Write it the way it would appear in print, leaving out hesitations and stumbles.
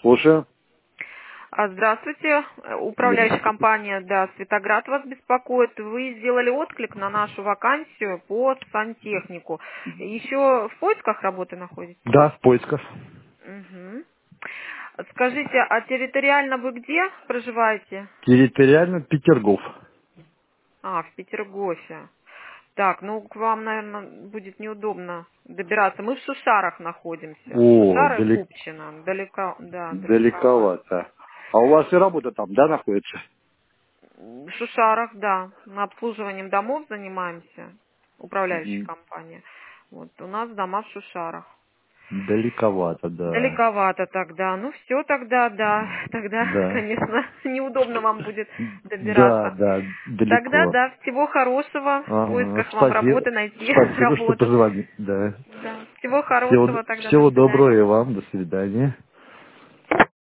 Слушаю. Здравствуйте, управляющая компания, да, Светоград вас беспокоит. Вы сделали отклик на нашу вакансию по сантехнику. Еще в поисках работы находитесь? Да, в поисках. Угу. Скажите, а территориально вы где проживаете? Территориально Петергоф. В Петергофе. Так, ну к вам, наверное, будет неудобно добираться. Мы в Шушарах находимся. О, Шушары, Купчино. Далеко, да, далековато. далековато. А у вас и работа там, да, находится? В Шушарах, да. Мы обслуживанием домов занимаемся. Управляющая компания. Вот у нас дома в Шушарах. Далековато, да. Далековато тогда. Ну все тогда, да. Тогда, Да. конечно, неудобно вам будет Да, добираться. да, Тогда, далеко. да, всего хорошего. В Ага, поисках вам спасибо. работы найти Спасибо, что работу. позвонили. Да. Да. Всего хорошего тогда. До Всего свидания. доброго и вам. До свидания.